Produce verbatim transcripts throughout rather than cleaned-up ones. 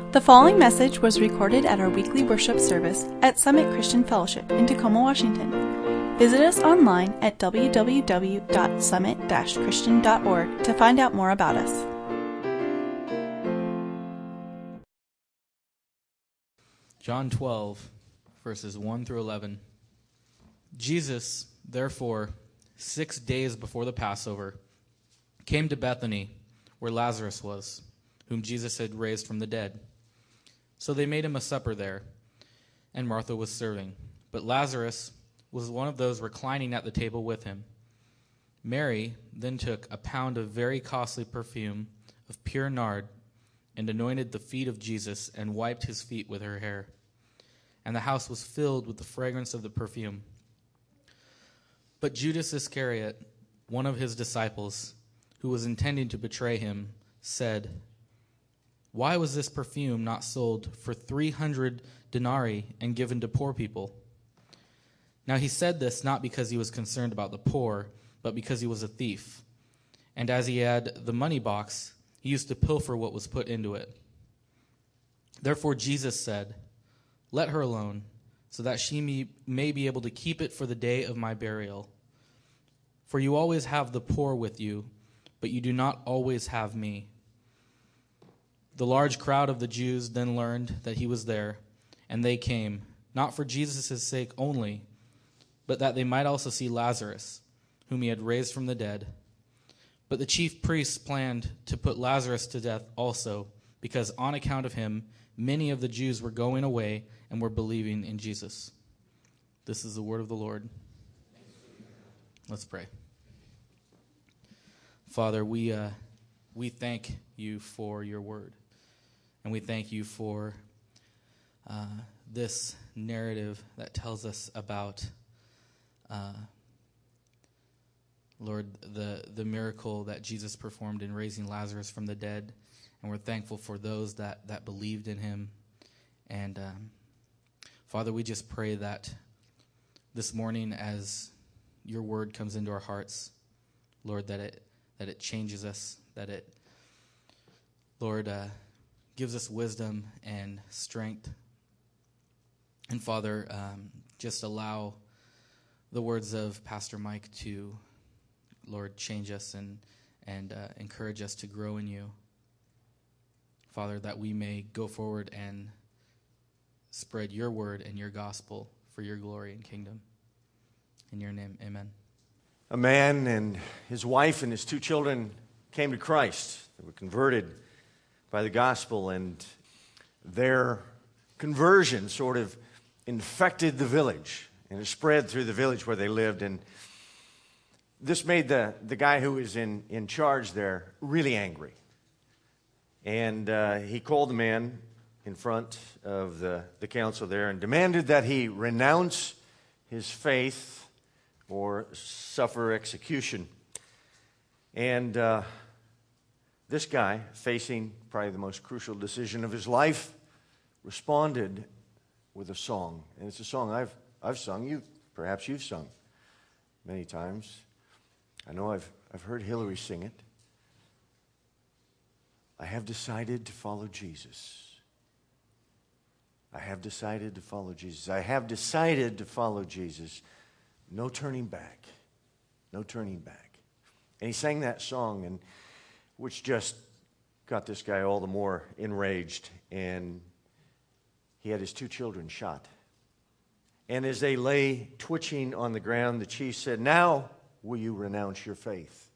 The following message was recorded at our weekly worship service at Summit Christian Fellowship in Tacoma, Washington. Visit us online at w w w dot summit dash christian dot org to find out more about us. John twelve, verses one through eleven. Jesus, therefore, six days before the Passover, came to Bethany, where Lazarus was, whom Jesus had raised from the dead. So they made him a supper there, and Martha was serving. But Lazarus was one of those reclining at the table with him. Mary then took a pound of very costly perfume of pure nard and anointed the feet of Jesus and wiped his feet with her hair. And the house was filled with the fragrance of the perfume. But Judas Iscariot, one of his disciples, who was intending to betray him, said, "Why was this perfume not sold for three hundred denarii and given to poor people?" Now he said this not because he was concerned about the poor, but because he was a thief. And as he had the money box, he used to pilfer what was put into it. Therefore Jesus said, "Let her alone, so that she may, may be able to keep it for the day of my burial. For you always have the poor with you, but you do not always have me." The large crowd of the Jews then learned that he was there, and they came, not for Jesus' sake only, but that they might also see Lazarus, whom he had raised from the dead. But the chief priests planned to put Lazarus to death also, because on account of him, many of the Jews were going away and were believing in Jesus. This is the word of the Lord. Let's pray. Father, we uh, we thank you for your word. And we thank you for uh, this narrative that tells us about, uh, Lord, the, the miracle that Jesus performed in raising Lazarus from the dead. And we're thankful for those that, that believed in him. And um, Father, we just pray that this morning as your word comes into our hearts, Lord, that it that it changes us, that it, Lord, uh, gives us wisdom and strength. And Father, um, just allow the words of Pastor Mike to, Lord, change us and, and uh, encourage us to grow in you. Father, that we may go forward and spread your word and your gospel for your glory and kingdom. In your name, amen. A man and his wife and his two children came to Christ. They were converted by the gospel, and their conversion sort of infected the village, and it spread through the village where they lived. And this made the, the guy who was in, in charge there really angry. And uh, he called the man in front of the, the council there and demanded that he renounce his faith or suffer execution. And uh, this guy, facing probably the most crucial decision of his life, responded with a song. And it's a song I've I've sung. You perhaps you've sung many times. I know I've I've heard Hillary sing it. I have decided to follow Jesus. I have decided to follow Jesus. I have decided to follow Jesus. No turning back. No turning back. And he sang that song, and which just got this guy all the more enraged. And he had his two children shot. And as they lay twitching on the ground, the chief said, "Now will you renounce your faith?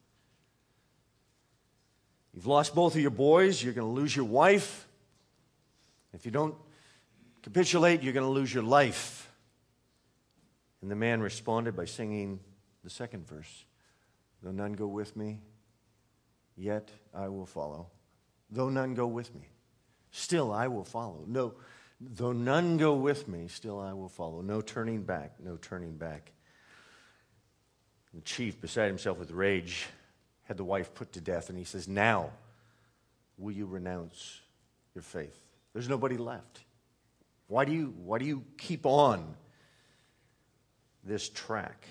You've lost both of your boys. You're going to lose your wife. If you don't capitulate, you're going to lose your life." And the man responded by singing the second verse. "Though none go with me, yet I will follow. Though none go with me, still I will follow. No, though none go with me, still I will follow. No turning back, no turning back." The chief, beside himself with rage, had the wife put to death, and he says, "Now will you renounce your faith?" There's nobody left. Why do you, why do you keep on this track?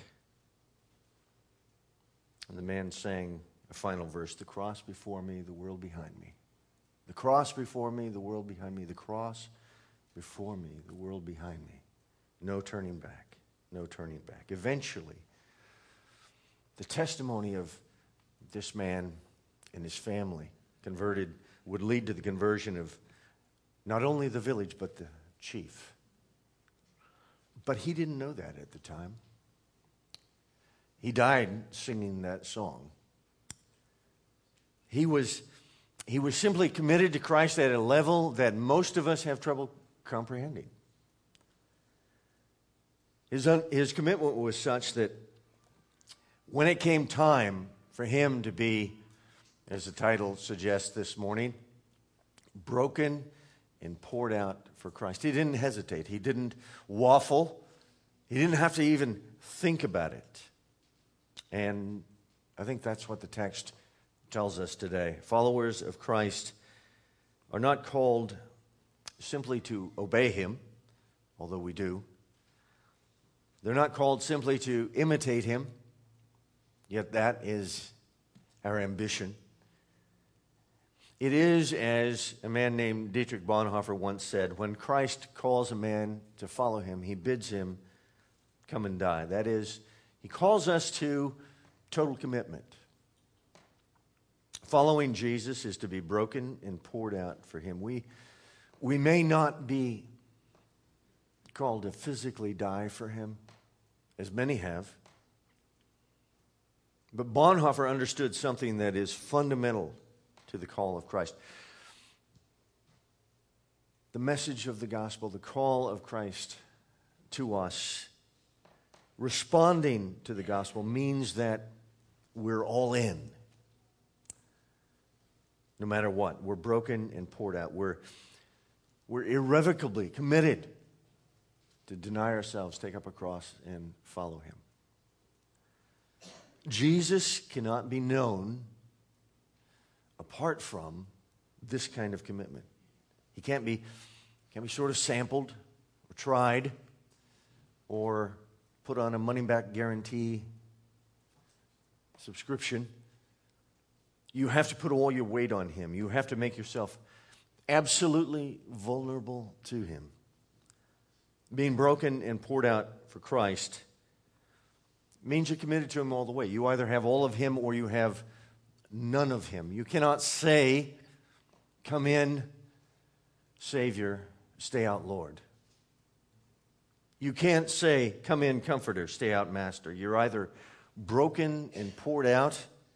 And the man sang a final verse, "The cross before me, the world behind me. The cross before me, the world behind me. The cross before me, the world behind me. No turning back. No turning back. Eventually, the testimony of this man and his family converted would lead to the conversion of not only the village, but the chief. But he didn't know that at the time. He died singing that song. He was, he was simply committed to Christ at a level that most of us have trouble comprehending. His, un, his commitment was such that when it came time for him to be, as the title suggests this morning, broken and poured out for Christ, he didn't hesitate. He didn't waffle. He didn't have to even think about it. And I think that's what the text tells us today. Followers of Christ are not called simply to obey him, although we do. They're not called simply to imitate him, yet that is our ambition. It is, as a man named Dietrich Bonhoeffer once said, when Christ calls a man to follow him, he bids him come and die. That is, he calls us to total commitment. Following Jesus is to be broken and poured out for him. We, we may not be called to physically die for him, as many have. But Bonhoeffer understood something that is fundamental to the call of Christ. The message of the gospel, the call of Christ to us, responding to the gospel means that we're all in. No matter what, we're broken and poured out. We're, we're irrevocably committed to deny ourselves, take up a cross, and follow him. Jesus cannot be known apart from this kind of commitment. He can't be, can't be sort of sampled or tried or put on a money-back guarantee subscription. You have to put all your weight on him. You have to make yourself absolutely vulnerable to him. Being broken and poured out for Christ means you're committed to him all the way. You either have all of him or you have none of him. You cannot say, come in, Savior, stay out, Lord. You can't say, come in, Comforter, stay out, Master. You're either broken and poured out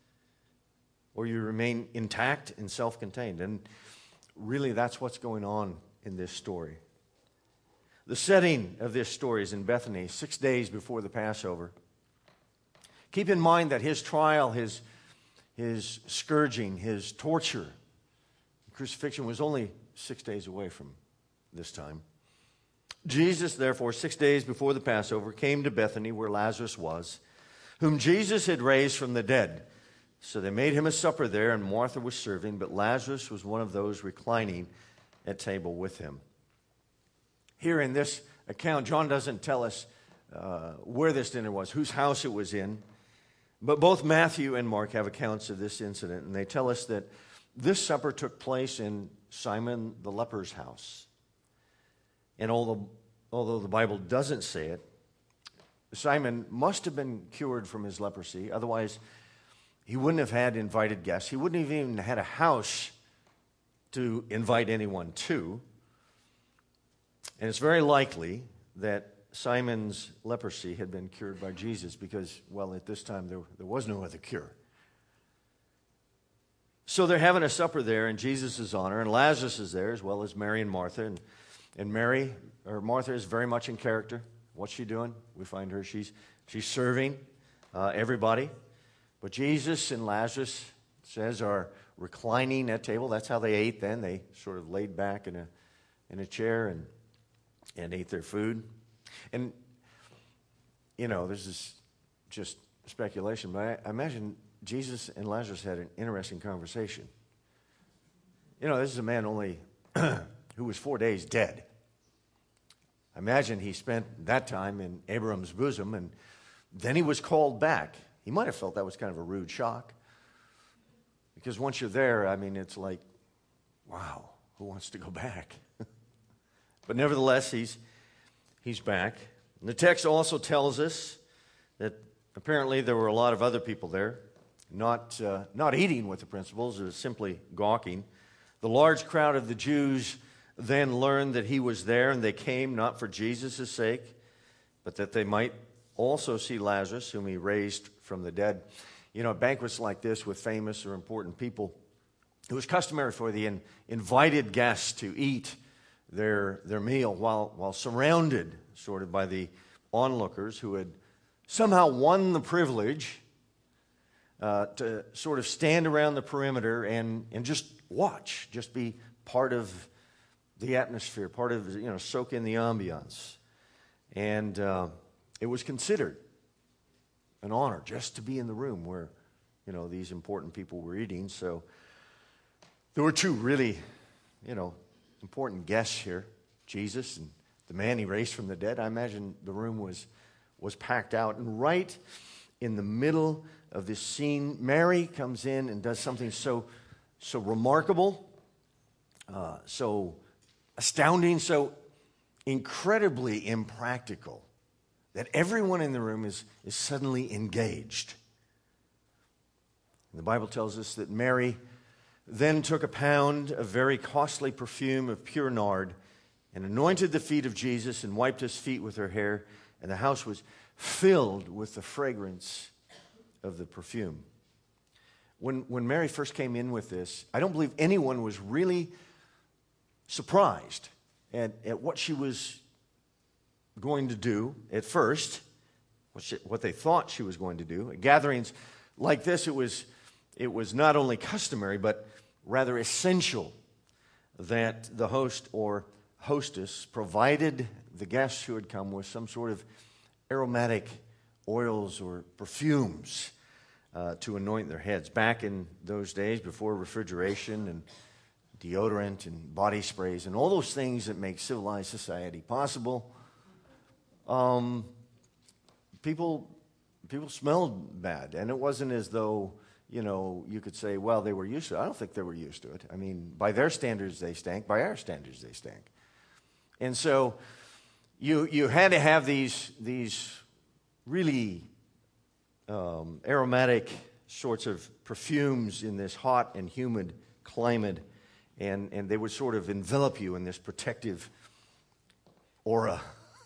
or you remain intact and self-contained. And really, that's what's going on in this story. The setting of this story is in Bethany, six days before the Passover. Keep in mind that his trial, his, his scourging, his torture, crucifixion was only six days away from this time. Jesus, therefore, six days before the Passover, came to Bethany where Lazarus was, whom Jesus had raised from the dead. So they made him a supper there, and Martha was serving, but Lazarus was one of those reclining at table with him. Here in this account, John doesn't tell us uh, where this dinner was, whose house it was in, but both Matthew and Mark have accounts of this incident, and they tell us that this supper took place in Simon the leper's house. And although, although the Bible doesn't say it, Simon must have been cured from his leprosy, otherwise he wouldn't have had invited guests. He wouldn't have even had a house to invite anyone to. And it's very likely that Simon's leprosy had been cured by Jesus because, well, at this time there, there was no other cure. So they're having a supper there in Jesus' honor, and Lazarus is there as well as Mary and Martha. And, and Mary, or Martha, is very much in character. What's she doing? We find her, she's, she's serving uh, everybody. But Jesus and Lazarus, it says, are reclining at table. That's how they ate then. They sort of laid back in a, in a chair and and ate their food. And, you know, this is just speculation, but I, I imagine Jesus and Lazarus had an interesting conversation. You know, this is a man only who was four days dead. I imagine he spent that time in Abraham's bosom, and then he was called back. He might have felt that was kind of a rude shock. Because once you're there, I mean, it's like wow, who wants to go back? But nevertheless, he's, he's back. And the text also tells us that apparently there were a lot of other people there, not, uh, not eating with the principals, or simply gawking. The large crowd of the Jews then learned that he was there, and they came not for Jesus' sake, but that they might also see Lazarus, whom he raised from the dead. You know, at banquets like this with famous or important people, it was customary for the in, invited guests to eat their, their meal while, while surrounded sort of by the onlookers who had somehow won the privilege uh, to sort of stand around the perimeter and, and just watch, just be part of the atmosphere, part of, you know, soak in the ambiance. And uh, it was considered an honor just to be in the room where, you know, these important people were eating. So there were two really, you know, important guests here, Jesus and the man he raised from the dead. I imagine the room was was packed out. And right in the middle of this scene, Mary comes in and does something so so remarkable, uh, so astounding, so incredibly impractical that everyone in the room is, is suddenly engaged. And the Bible tells us that Mary then took a pound of very costly perfume of pure nard and anointed the feet of Jesus and wiped his feet with her hair, and the house was filled with the fragrance of the perfume. When, when Mary first came in with this, I don't believe anyone was really surprised at, at what she was going to do at first, what, she, what they thought she was going to do. At gatherings like this, it was, it was not only customary, but rather essential that the host or hostess provided the guests who had come with some sort of aromatic oils or perfumes uh, to anoint their heads. Back in those days, before refrigeration and deodorant and body sprays and all those things that make civilized society possible, um, people people smelled bad. And it wasn't as though, you know, you could say, well, they were used to it. I don't think they were used to it. I mean, by their standards, they stank. By our standards, they stank. And so you you had to have these, these really um, aromatic sorts of perfumes in this hot and humid climate, and, and they would sort of envelop you in this protective aura.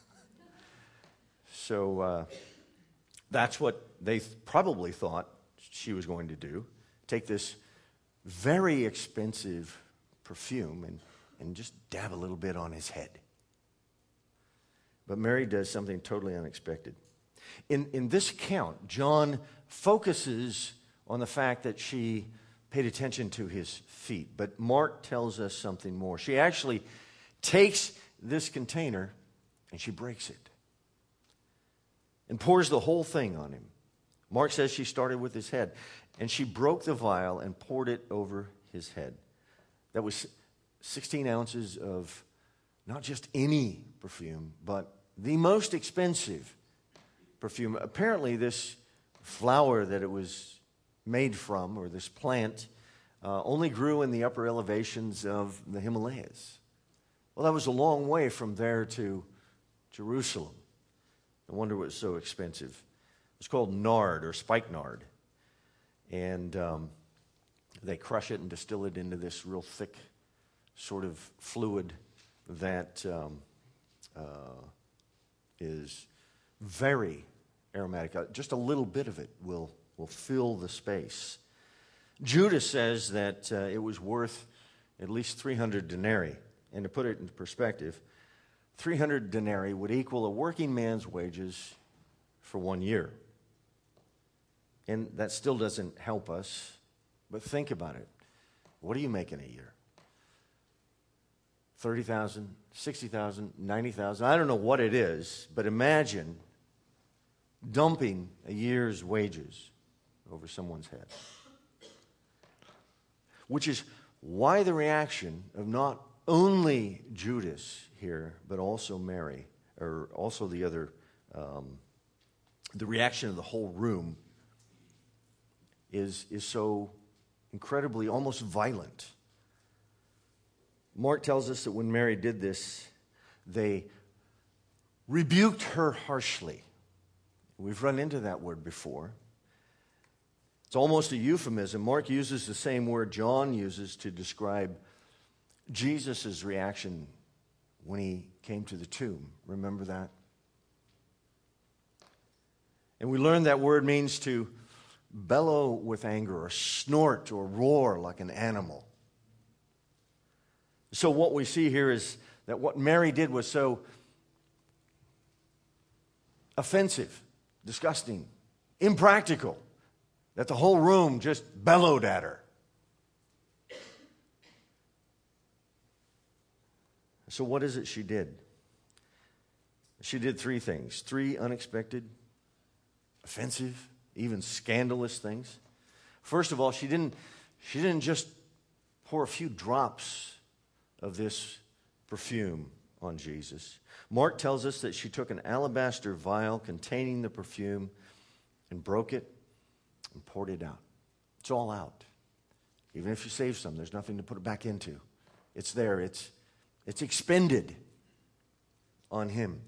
So uh, that's what they th- probably thought she was going to do. Take this very expensive perfume and, and just dab a little bit on his head. But Mary does something totally unexpected. In, in this account, John focuses on the fact that she paid attention to his feet. But Mark tells us something more. She actually takes this container and she breaks it and pours the whole thing on him. Mark says she started with his head, and she broke the vial and poured it over his head. That was sixteen ounces of not just any perfume, but the most expensive perfume. Apparently, this flower that it was made from, or this plant, uh, only grew in the upper elevations of the Himalayas. Well, that was a long way from there to Jerusalem. No wonder it was so expensive. It's called nard or spikenard. And um, they crush it and distill it into this real thick sort of fluid that um, uh, is very aromatic. Uh, just a little bit of it will, will fill the space. Judas says that uh, it was worth at least three hundred denarii. And to put it into perspective, three hundred denarii would equal a working man's wages for one year. And that still doesn't help us, but think about it. What are you making a year? thirty thousand, sixty thousand, ninety thousand, I don't know what it is, but imagine dumping a year's wages over someone's head. Which is why the reaction of not only Judas here, but also Mary, or also the other, um, the reaction of the whole room is, is so incredibly, almost violent. Mark tells us that when Mary did this, they rebuked her harshly. We've run into that word before. It's almost a euphemism. Mark uses the same word John uses to describe Jesus' reaction when he came to the tomb. Remember that? And we learned that word means to bellow with anger or snort or roar like an animal. So what we see here is that what Mary did was so offensive, disgusting, impractical, that the whole room just bellowed at her. So what is it she did? She did three things. Three unexpected, offensive, even scandalous things. First of all, she didn't, she didn't just pour a few drops of this perfume on Jesus. Mark tells us that she took an alabaster vial containing the perfume and broke it and poured it out. It's all out. Even if you save some, there's nothing to put it back into. It's there. It's, it's expended on him.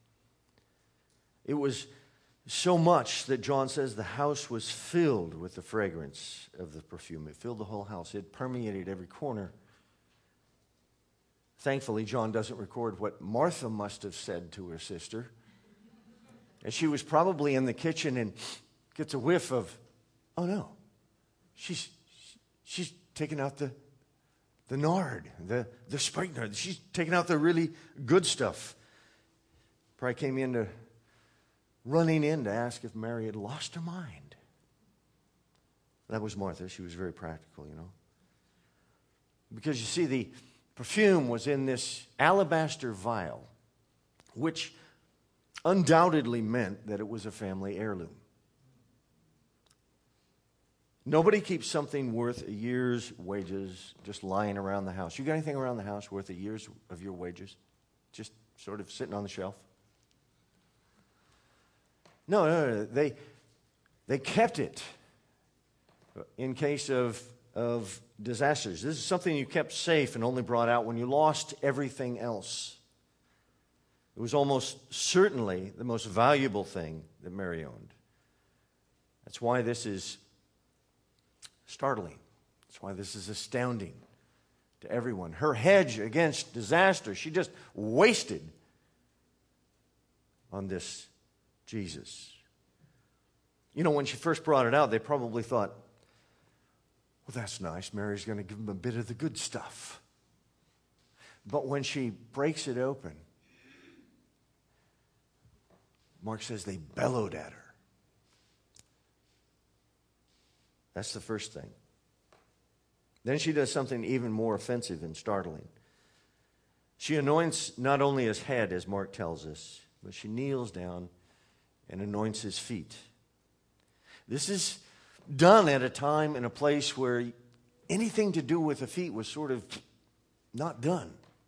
It was so much that John says the house was filled with the fragrance of the perfume. It filled the whole house. It permeated every corner. Thankfully, John doesn't record what Martha must have said to her sister. And she was probably in the kitchen and gets a whiff of, oh no, she's she's taking out the the nard, the, the spikenard. She's taking out the really good stuff. Probably came in to, running in to ask if Mary had lost her mind. That was Martha. She was very practical, you know. Because you see, the perfume was in this alabaster vial, which undoubtedly meant that it was a family heirloom. Nobody keeps something worth a year's wages just lying around the house. You got anything around the house worth a year's of your wages? Just sort of sitting on the shelf? No, no, no. They, they kept it in case of, of disasters. This is something you kept safe and only brought out when you lost everything else. It was almost certainly the most valuable thing that Mary owned. That's why this is startling. That's why this is astounding to everyone. Her hedge against disaster, she just wasted on this Jesus. You know, when she first brought it out, they probably thought, well, that's nice. Mary's going to give him a bit of the good stuff. But when she breaks it open, Mark says they bellowed at her. That's the first thing. Then she does something even more offensive and startling. She anoints not only his head, as Mark tells us, but she kneels down and anoints his feet. This is done at a time and a place where anything to do with the feet was sort of not done.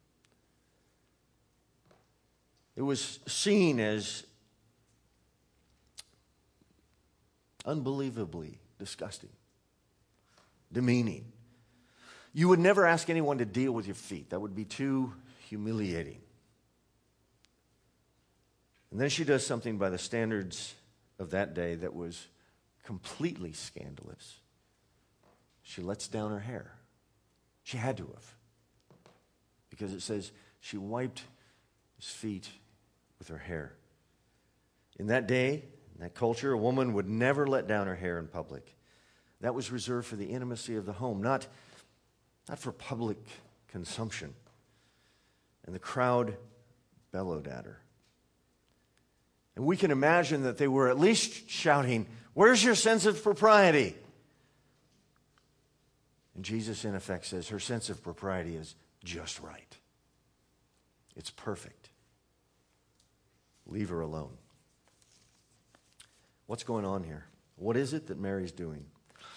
It was seen as unbelievably disgusting, demeaning. You would never ask anyone to deal with your feet. That would be too humiliating. And then she does something by the standards of that day that was completely scandalous. She lets down her hair. She had to have. Because it says she wiped his feet with her hair. In that day, in that culture, a woman would never let down her hair in public. That was reserved for the intimacy of the home, not, not for public consumption. And the crowd bellowed at her. And we can imagine that they were at least shouting, "Where's your sense of propriety?" And Jesus, in effect, says her sense of propriety is just right. It's perfect. Leave her alone. What's going on here? What is it that Mary's doing?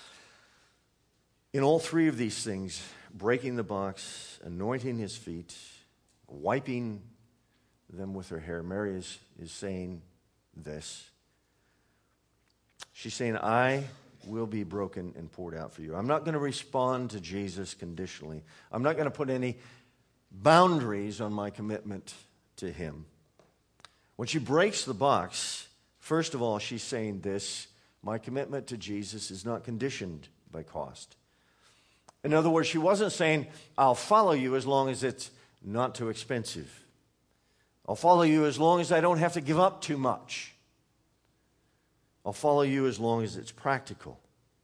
In all three of these things, breaking the box, anointing his feet, wiping them with her hair, Mary is, is saying this. She's saying, I will be broken and poured out for you. I'm not going to respond to Jesus conditionally. I'm not going to put any boundaries on my commitment to him. When she breaks the box, first of all, she's saying this: my commitment to Jesus is not conditioned by cost. In other words, she wasn't saying, I'll follow you as long as it's not too expensive. I'll follow you as long as I don't have to give up too much. I'll follow you as long as it's practical.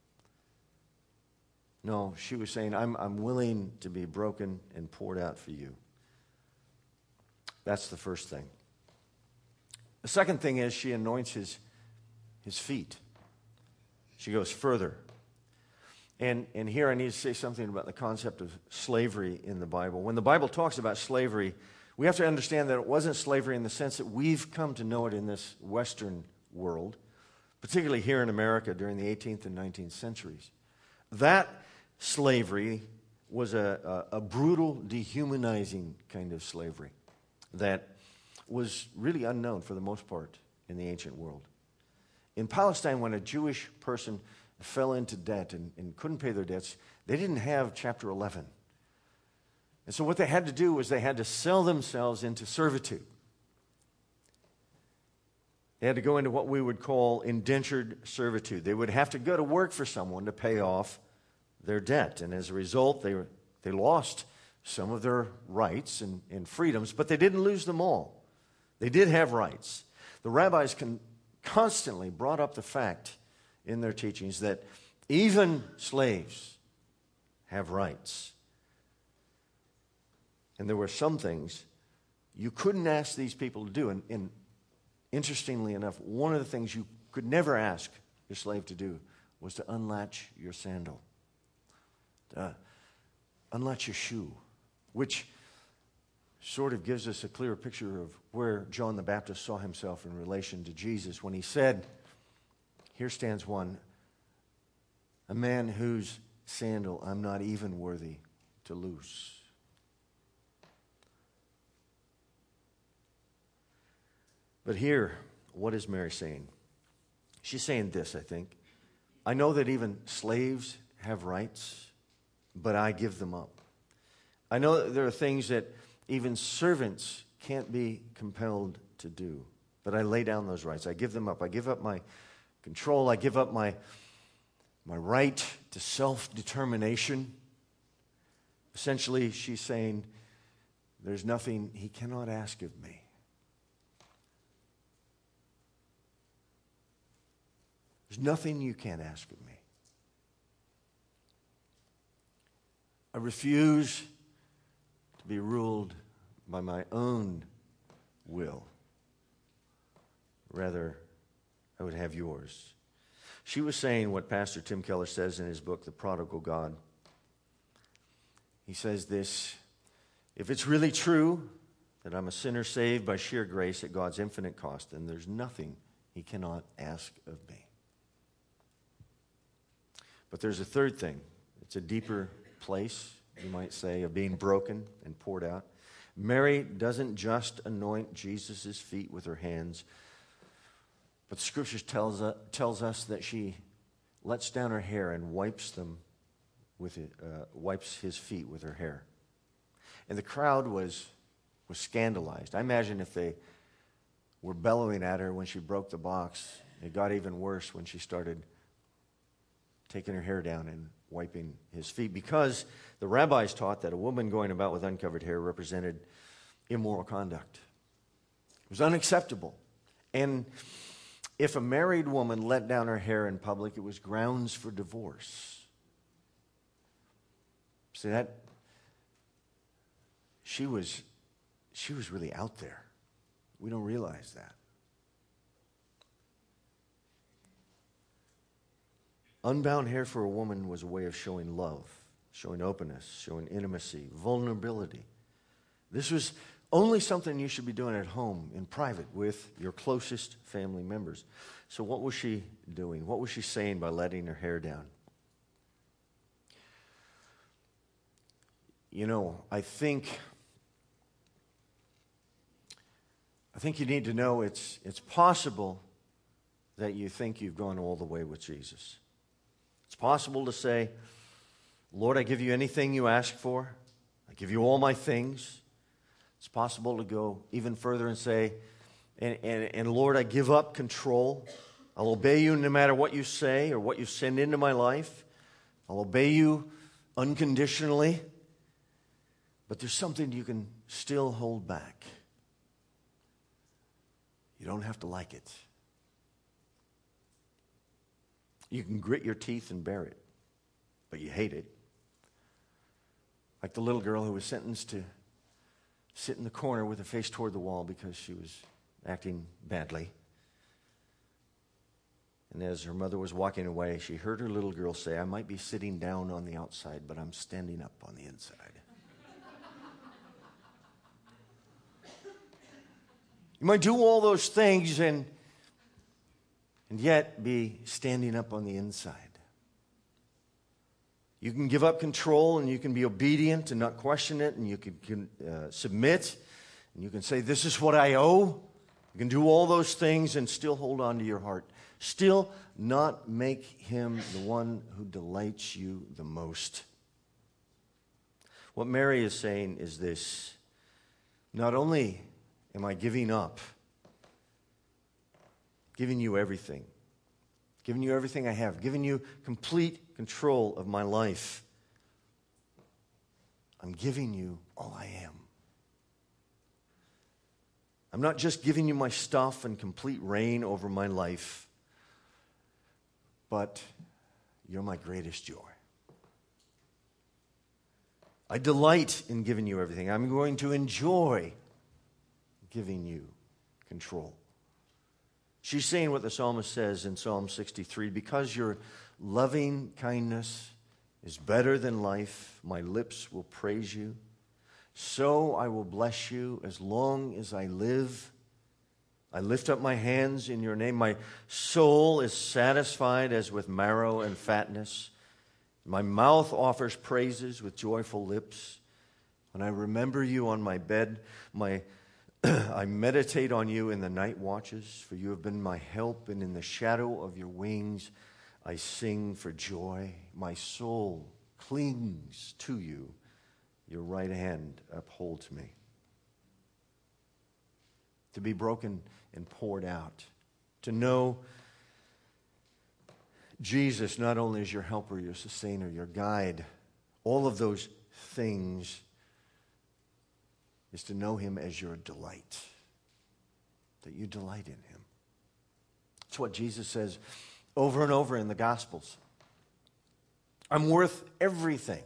No, she was saying, I'm, I'm willing to be broken and poured out for you. That's the first thing. The second thing is she anoints his, his feet. She goes further. And, and here I need to say something about the concept of slavery in the Bible. When the Bible talks about slavery, we have to understand that it wasn't slavery in the sense that we've come to know it in this Western world, particularly here in America during the eighteenth and nineteenth centuries. That slavery was a, a, a brutal, dehumanizing kind of slavery that was really unknown for the most part in the ancient world. In Palestine, when a Jewish person fell into debt and, and couldn't pay their debts, they didn't have chapter eleven. And so what they had to do was they had to sell themselves into servitude. They had to go into what we would call indentured servitude. They would have to go to work for someone to pay off their debt. And as a result, they, were, they lost some of their rights and, and freedoms, but they didn't lose them all. They did have rights. The rabbis con- constantly brought up the fact in their teachings that even slaves have rights. And there were some things you couldn't ask these people to do. And, and interestingly enough, one of the things you could never ask your slave to do was to unlatch your sandal, to unlatch your shoe, which sort of gives us a clearer picture of where John the Baptist saw himself in relation to Jesus when he said, here stands one, a man whose sandal I'm not even worthy to loose. But here, what is Mary saying? She's saying this, I think. I know that even slaves have rights, but I give them up. I know that there are things that even servants can't be compelled to do, but I lay down those rights. I give them up. I give up my control. I give up my, my right to self-determination. Essentially, she's saying, there's nothing he cannot ask of me. There's nothing you can't ask of me. I refuse to be ruled by my own will. Rather, I would have yours. She was saying what Pastor Tim Keller says in his book, The Prodigal God. He says this: if it's really true that I'm a sinner saved by sheer grace at God's infinite cost, then there's nothing he cannot ask of me. But there's a third thing. It's a deeper place, you might say, of being broken and poured out. Mary doesn't just anoint Jesus' feet with her hands, but the Scriptures tells us, tells us that she lets down her hair and wipes them with it, uh, wipes his feet with her hair. And the crowd was was scandalized. I imagine if they were bellowing at her when she broke the box, it got even worse when she started taking her hair down and wiping his feet, because the rabbis taught that a woman going about with uncovered hair represented immoral conduct. It was unacceptable. And if a married woman let down her hair in public, it was grounds for divorce. See, that she was she was really out there. We don't realize that. Unbound hair for a woman was a way of showing love, showing openness, showing intimacy, vulnerability. This was only something you should be doing at home, in private, with your closest family members. So what was she doing? What was she saying by letting her hair down? You know, I think, I think you need to know it's, it's possible that you think you've gone all the way with Jesus. It's possible to say, Lord, I give you anything you ask for. I give you all my things. It's possible to go even further and say, and, and, and Lord, I give up control. I'll obey you no matter what you say or what you send into my life. I'll obey you unconditionally. But there's something you can still hold back. You don't have to like it. You can grit your teeth and bear it, but you hate it. Like the little girl who was sentenced to sit in the corner with her face toward the wall because she was acting badly. And as her mother was walking away, she heard her little girl say, I might be sitting down on the outside, but I'm standing up on the inside. You might do all those things and, and yet be standing up on the inside. You can give up control and you can be obedient and not question it, and you can, can uh, submit, and you can say, this is what I owe. You can do all those things and still hold on to your heart. Still not make him the one who delights you the most. What Mary is saying is this: not only am I giving up, giving you everything, giving you everything I have, giving you complete control of my life, I'm giving you all I am. I'm not just giving you my stuff and complete reign over my life, but you're my greatest joy. I delight in giving you everything. I'm going to enjoy giving you control. She's saying what the psalmist says in Psalm sixty-three, because your loving kindness is better than life, my lips will praise you. So I will bless you as long as I live. I lift up my hands in your name. My soul is satisfied as with marrow and fatness. My mouth offers praises with joyful lips. When I remember you on my bed, my I meditate on you in the night watches, for you have been my help, and in the shadow of your wings I sing for joy. My soul clings to you. Your right hand upholds me. To be broken and poured out. To know Jesus not only as your helper, your sustainer, your guide, all of those things, is to know him as your delight. That you delight in him. That's what Jesus says over and over in the Gospels. I'm worth everything.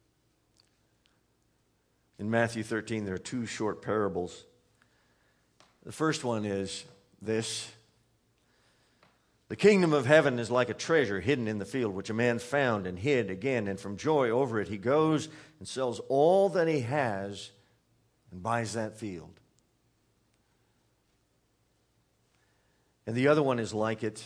In Matthew thirteen, there are two short parables. The first one is this: the kingdom of heaven is like a treasure hidden in the field, which a man found and hid again, and from joy over it he goes and sells all that he has and buys that field. And the other one is like it.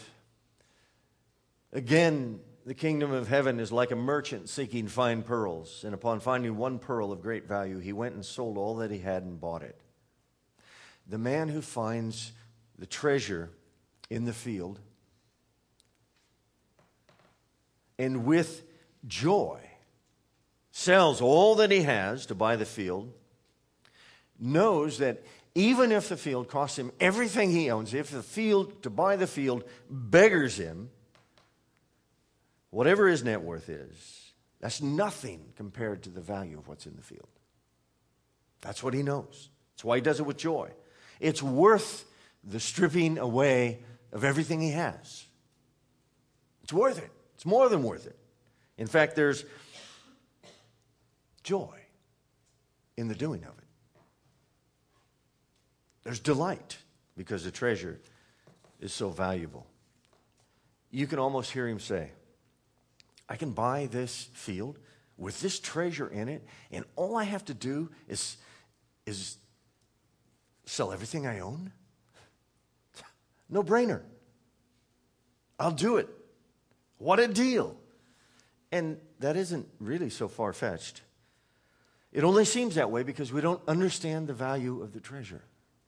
Again, the kingdom of heaven is like a merchant seeking fine pearls, and upon finding one pearl of great value, he went and sold all that he had and bought it. The man who finds the treasure in the field and with joy sells all that he has to buy the field knows that even if the field costs him everything he owns, if the field, to buy the field, beggars him, whatever his net worth is, that's nothing compared to the value of what's in the field. That's what he knows. That's why he does it with joy. It's worth the stripping away of everything he has. It's worth it. It's more than worth it. In fact, there's joy in the doing of it. There's delight because the treasure is so valuable. You can almost hear him say, I can buy this field with this treasure in it, and all I have to do is, is sell everything I own? No brainer. I'll do it. What a deal. And that isn't really so far-fetched. It only seems that way because we don't understand the value of the treasure.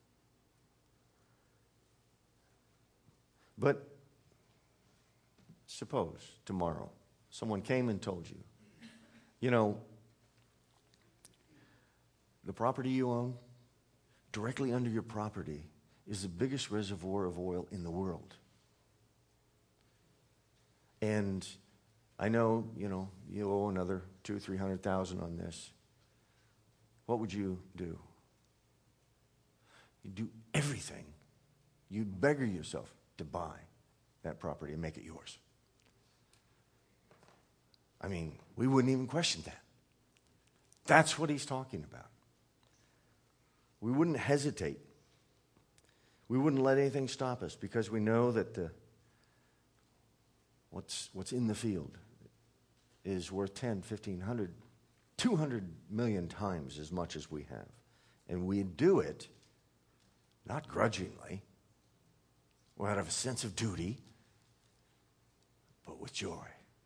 But suppose tomorrow someone came and told you, you know, the property you own, directly under your property, is the biggest reservoir of oil in the world. And I know, you know, you owe another two, three hundred thousand on this. What would you do? You'd do everything. You'd beggar yourself to buy that property and make it yours. I mean, we wouldn't even question that. That's what he's talking about. We wouldn't hesitate. We wouldn't let anything stop us because we know that the what's what's in the field is worth ten, fifteen, one hundred, two hundred million times as much as we have. And we do it not grudgingly or out of a sense of duty, but with joy.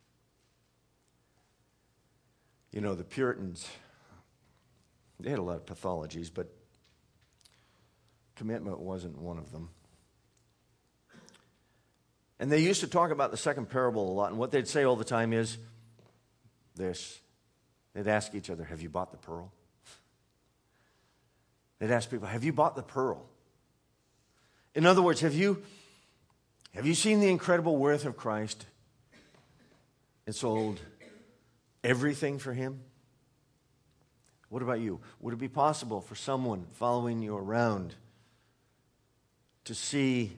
You know, the Puritans, they had a lot of pathologies, but commitment wasn't one of them. And they used to talk about the second parable a lot, and what they'd say all the time is this. They'd ask each other, have you bought the pearl? They'd ask people, have you bought the pearl? In other words, have you, have you seen the incredible worth of Christ and sold everything for him? What about you? Would it be possible for someone following you around to see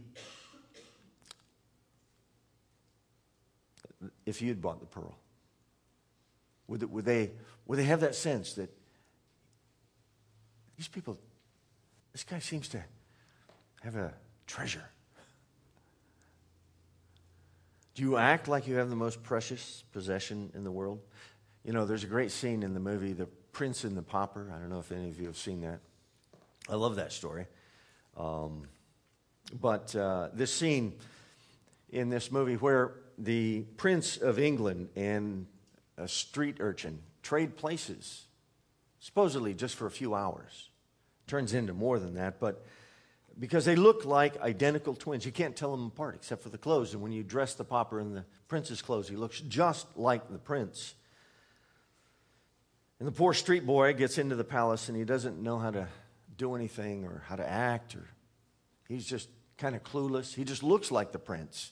if you'd bought the pearl? Would, it, would, they, would they have that sense that these people, this guy seems to have a treasure? Do you act like you have the most precious possession in the world? You know, there's a great scene in the movie, The Prince and the Pauper. I don't know if any of you have seen that. I love that story. Um, but uh, this scene in this movie where the Prince of England and a street urchin trade places, supposedly just for a few hours. Turns into more than that, but because they look like identical twins. You can't tell them apart except for the clothes. And when you dress the pauper in the prince's clothes, he looks just like the prince. And the poor street boy gets into the palace and he doesn't know how to do anything or how to act. Or he's just kind of clueless. He just looks like the prince.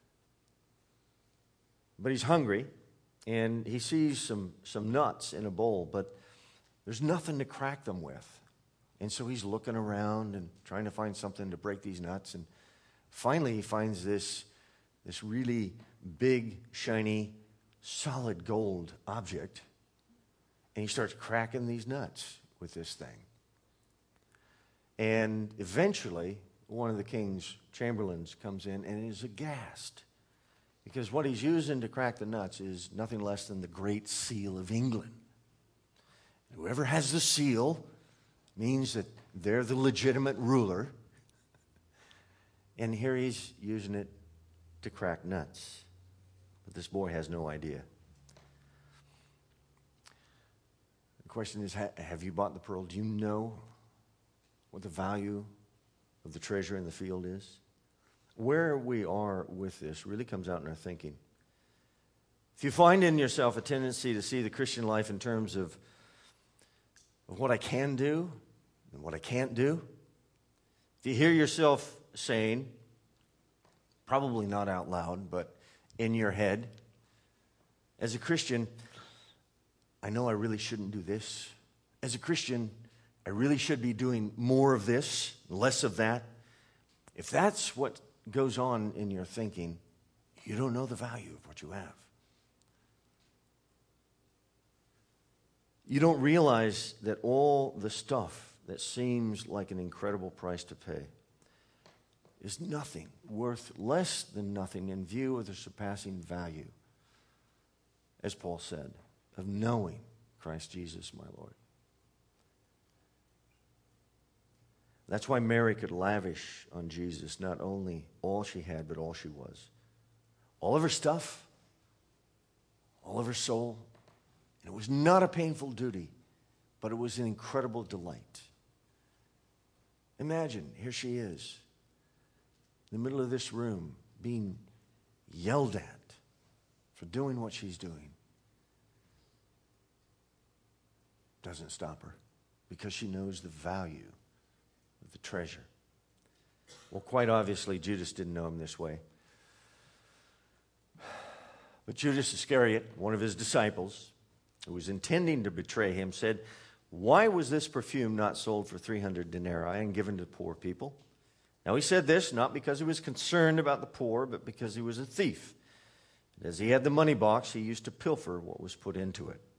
But he's hungry and he sees some, some nuts in a bowl, but there's nothing to crack them with. And so he's looking around and trying to find something to break these nuts. And finally he finds this, this really big, shiny, solid gold object. And he starts cracking these nuts with this thing. And eventually, one of the king's chamberlains comes in and is aghast. Because what he's using to crack the nuts is nothing less than the Great Seal of England. Whoever has the seal means that they're the legitimate ruler. And here he's using it to crack nuts. But this boy has no idea. The question is, have you bought the pearl? Do you know what the value of the treasure in the field is? Where we are with this really comes out in our thinking. If you find in yourself a tendency to see the Christian life in terms of, of what I can do and what I can't do, if you hear yourself saying, probably not out loud, but in your head, as a Christian, I know I really shouldn't do this. As a Christian, I really should be doing more of this, less of that. If that's what goes on in your thinking, you don't know the value of what you have. You don't realize that all the stuff that seems like an incredible price to pay is nothing, worth less than nothing in view of the surpassing value, as Paul said, of knowing Christ Jesus, my Lord. That's why Mary could lavish on Jesus not only all she had, but all she was. All of her stuff, all of her soul. And it was not a painful duty, but it was an incredible delight. Imagine, here she is, in the middle of this room, being yelled at for doing what she's doing. Doesn't stop her. because she knows the value of the treasure. Well, quite obviously, Judas didn't know him this way. But Judas Iscariot, one of his disciples, who was intending to betray him, said, "Why was this perfume not sold for three hundred denarii and given to poor people?" Now he said this not because he was concerned about the poor, but because he was a thief. And as he had the money box, he used to pilfer what was put into it.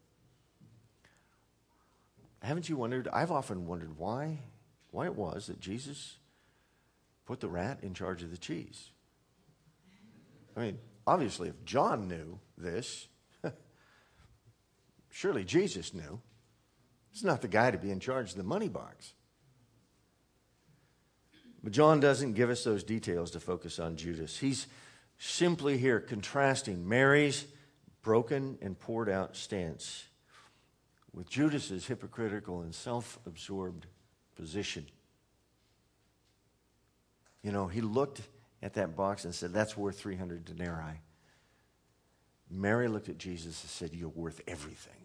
Haven't you wondered? I've often wondered why, why it was that Jesus put the rat in charge of the cheese. I mean, obviously, if John knew this, surely Jesus knew. He's not the guy to be in charge of the money box. But John doesn't give us those details to focus on Judas. He's simply here contrasting Mary's broken and poured out stance with Judas's hypocritical and self-absorbed position. You know, he looked at that box and said, "That's worth three hundred denarii." Mary looked at Jesus and said, "You're worth everything."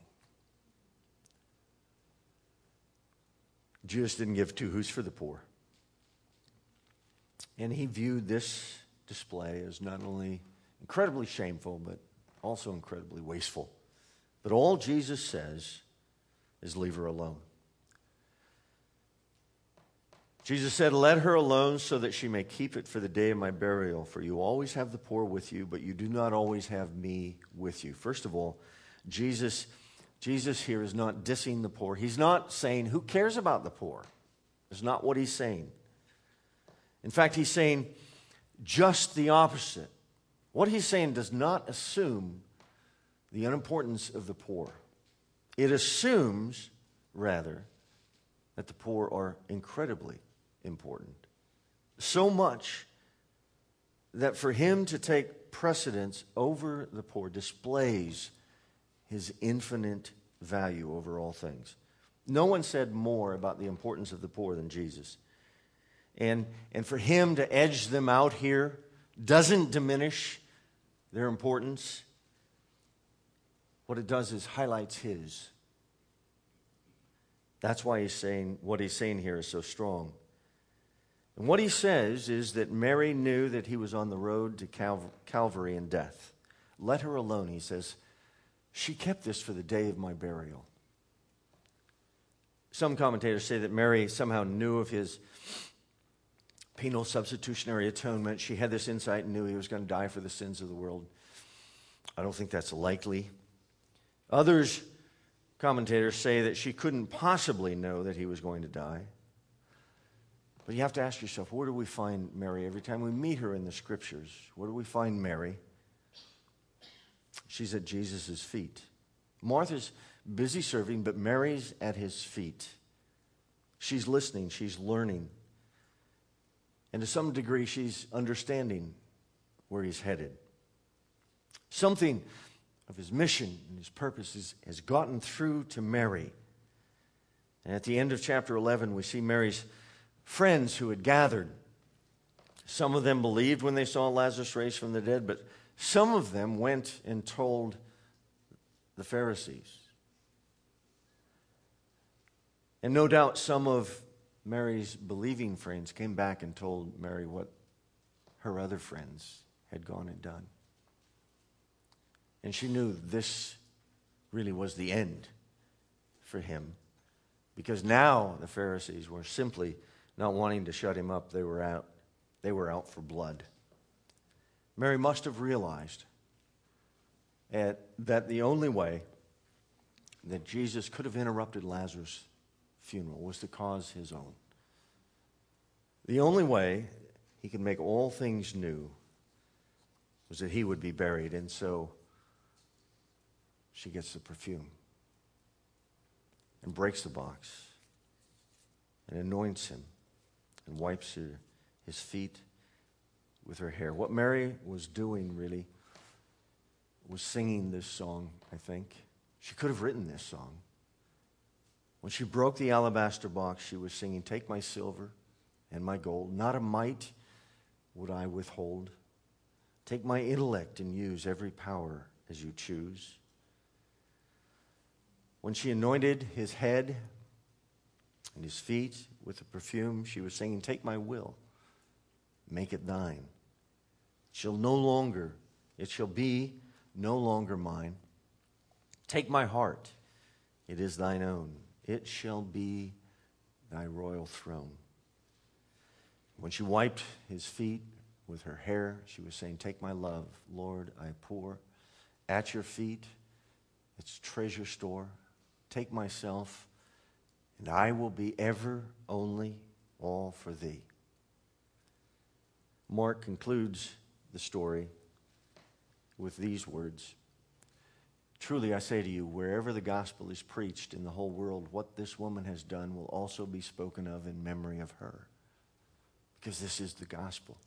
Judas didn't give two hoots for the poor. And he viewed this display as not only incredibly shameful, but also incredibly wasteful. But all Jesus says is, "Leave her alone." Jesus said, "Let her alone so that she may keep it for the day of my burial. For you always have the poor with you, but you do not always have me with you." First of all, Jesus, Jesus here is not dissing the poor. He's not saying, who cares about the poor? That's not what he's saying. In fact, he's saying just the opposite. What he's saying does not assume the unimportance of the poor. It assumes, rather, that the poor are incredibly important. So much that for him to take precedence over the poor displays his infinite value over all things. No one said more about the importance of the poor than Jesus. And, and for him to edge them out here doesn't diminish their importance. What it does is highlights his. That's why he's saying what he's saying here is so strong. And what he says is that Mary knew that he was on the road to Cal- Calvary and death. Let her alone, he says. She kept this for the day of my burial. Some commentators say that Mary somehow knew of his penal substitutionary atonement. She had this insight and knew he was going to die for the sins of the world. I don't think that's likely. Others, commentators, say that she couldn't possibly know that he was going to die. But you have to ask yourself, where do we find Mary? Every time we meet her in the Scriptures, where do we find Mary? She's at Jesus' feet. Martha's busy serving, but Mary's at his feet. She's listening, she's learning. And to some degree, she's understanding where he's headed. Something of his mission and his purposes has gotten through to Mary. And at the end of chapter eleven, we see Mary's friends who had gathered. Some of them believed when they saw Lazarus raised from the dead, but some of them went and told the Pharisees. And no doubt some of Mary's believing friends came back and told Mary what her other friends had gone and done. And she knew this really was the end for him. Because now the Pharisees were simply not wanting to shut him up. They were out. They were out for blood. Mary must have realized at, that the only way that Jesus could have interrupted Lazarus' funeral was to cause his own. The only way he could make all things new was that he would be buried, and so she gets the perfume and breaks the box and anoints him and wipes her, his feet with her hair. What Mary was doing really was singing this song, I think. She could have written this song. When she broke the alabaster box, she was singing, "Take my silver and my gold, not a mite would I withhold. Take my intellect and use every power as you choose." When she anointed his head and his feet with the perfume. She was singing, take my will, make it thine. It shall no longer, it shall be no longer mine. Take my heart, it is thine own. It shall be thy royal throne. When she wiped his feet with her hair, she was saying, take my love, Lord, I pour at your feet its treasure store. Take myself, and I will be ever, only, all for thee. Mark concludes the story with these words. Truly I say to you, wherever the gospel is preached in the whole world, what this woman has done will also be spoken of in memory of her. Because this is the gospel.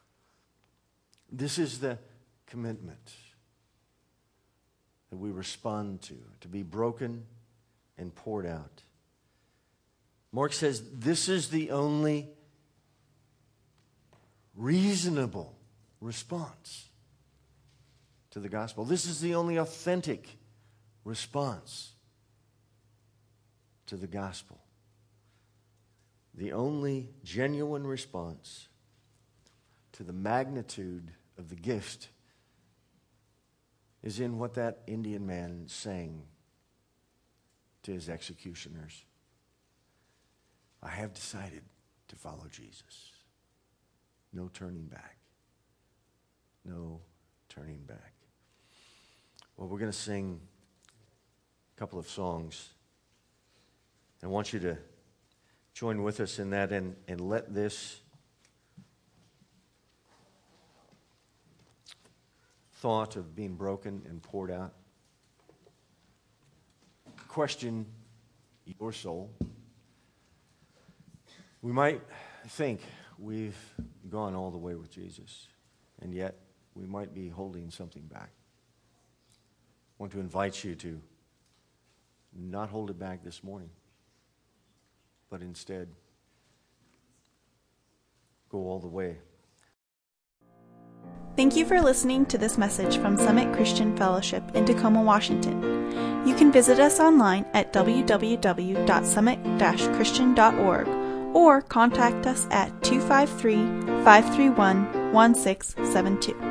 This is the commitment that we respond to, to be broken and poured out. Mark says this is the only reasonable response to the gospel. This is the only authentic response to the gospel. The only genuine response to the magnitude of the gift is in what that Indian man sang to his executioners. I have decided to follow Jesus. No turning back. No turning back. Well, we're going to sing a couple of songs. I want you to join with us in that and, and let this thought of being broken and poured out question your soul. We might think we've gone all the way with Jesus, and yet we might be holding something back. I want to invite you to not hold it back this morning, but instead go all the way. Thank you for listening to this message from Summit Christian Fellowship in Tacoma, Washington. You can visit us online at w w w dot summit dash christian dot org or contact us at two five three, five three one, one six seven two.